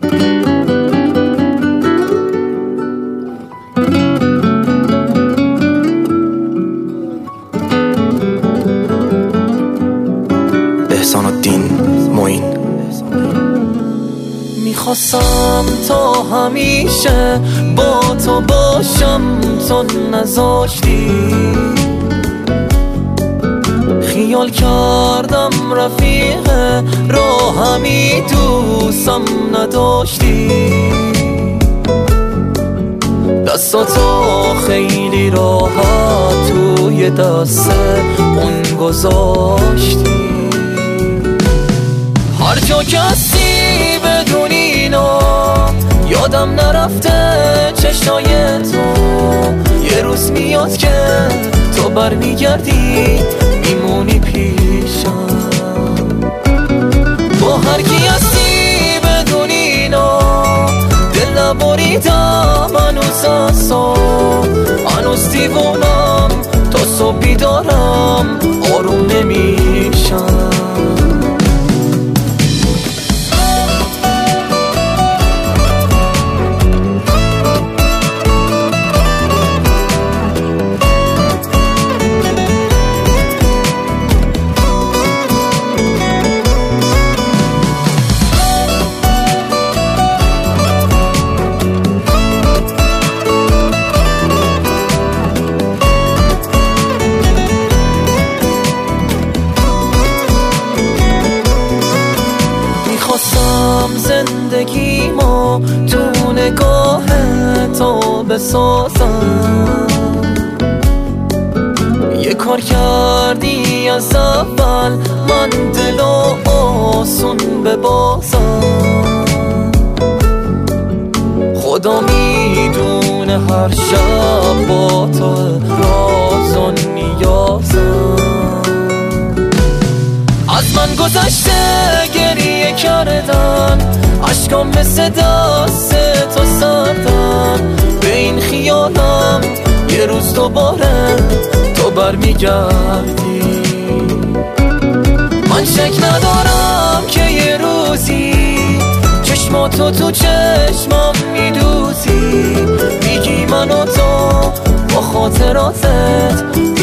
احسان الدین معین. میخواستم تا همیشه با تو باشم، تو نذاشتی. خیال کردم رفیق راهمی، دوستم نداشتی. دستاتو خیلی راحت توی دست اون گذاشتی. هر جا کسی بدون اینا یادم نرفته چشای تو. یه روز میاد که تو برمیگردی میمونی پیشم. با هر کی هستی بدون اینا دل نبریدم هنوز اصلا. هنوز دیوونم تا صبح بیدارم آروم نمیشم. خواستم زندگیمو تو نگاه تو بسازم. یه کار کردی از اول من دلو آسون ببازم. خدا میدونه هر شب با تو راز و نیازم. از من گذشته گریه کردن، عشقام مثل دست تو سردن. به این خیالم یه روز دوباره تو برمیگردی. من شک ندارم که یه روزی چشماتو تو چشمم میدوزی. میگی من و تو با خاطراتت